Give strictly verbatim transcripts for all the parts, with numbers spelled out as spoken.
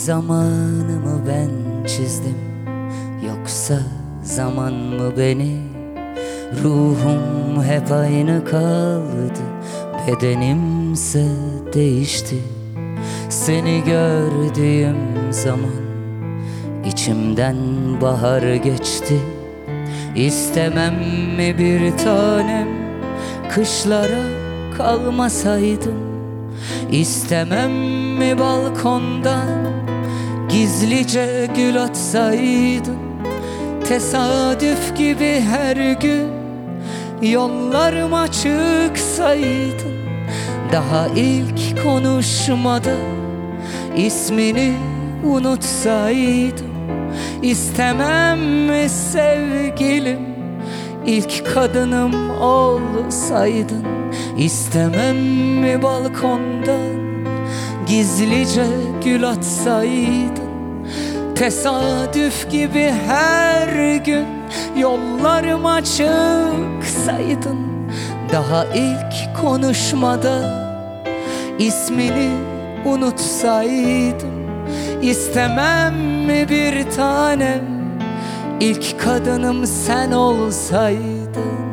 Zamanımı ben çizdim, yoksa zaman mı beni? Ruhum hep aynı kaldı, bedenimse değişti. Seni gördüğüm zaman içimden bahar geçti. İstemem mi bir tanem, kışlara kalmasaydım? İstemem mi balkondan gizlice gül atsaydın? Tesadüf gibi her gün yollarıma çıksaydın. Daha ilk konuşmada ismini unutsaydım. İstemem mi sevgilim, ilk kadınım olsaydın? İstemem mi balkondan gizlice gül atsaydın? Tesadüf gibi her gün yollarıma çıksaydın. Daha ilk konuşmada ismini unutsaydım. İstemem mi bir tanem, ilk kadınım sen olsaydın?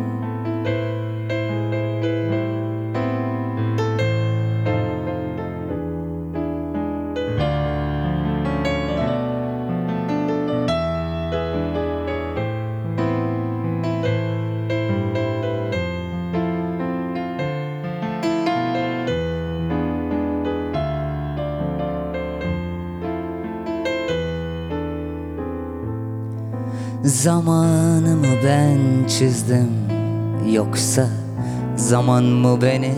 Zamanımı ben çizdim, yoksa zaman mı beni?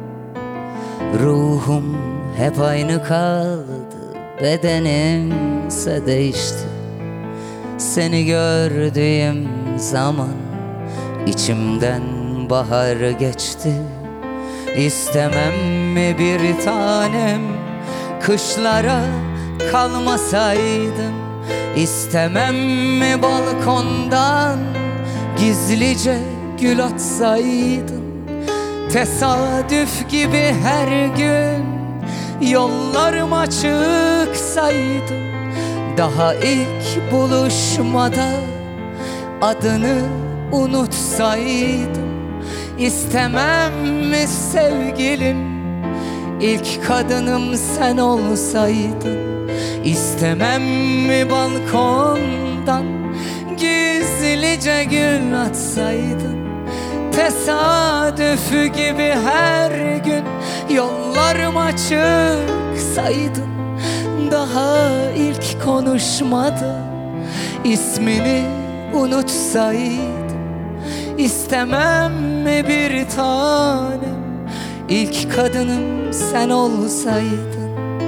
Ruhum hep aynı kaldı, bedenimse değişti. Seni gördüğüm zaman içimden bahar geçti. İstemem mi bir tanem, kışlara kalmasaydım? İstemem mi balkondan gizlice gül atsaydın? Tesadüf gibi her gün yollarıma çıksaydın. Daha ilk buluşmada adını unutsaydım. İstemem mi sevgilim, ilk kadınım sen olsaydın? İstemem mi balkondan gizlice gül atsaydın? Tesadüf gibi her gün yollarıma çıksaydın. Daha ilk konuşmada ismini unutsaydım. İstemem mi bir tanem, ilk kadınım sen olsaydın?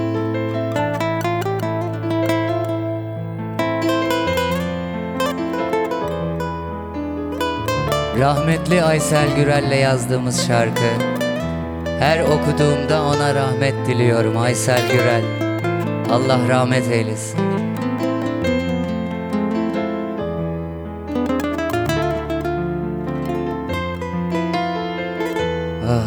Rahmetli Aysel Gürel'le yazdığımız şarkı. Her okuduğumda ona rahmet diliyorum. Aysel Gürel, Allah rahmet eylesin. Ah.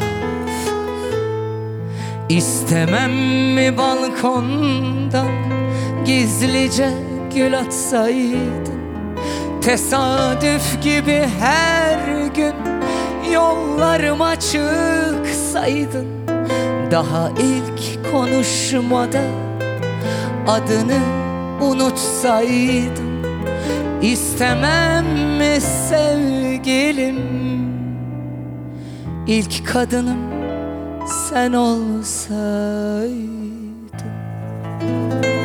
İstemem mi balkondan gizlice gül atsaydın? Tesadüf gibi her gün yollarıma çıksaydın. Daha ilk konuşmada adını unutsaydım. İstemem mi sevgilim, ilk kadınım sen olsaydın?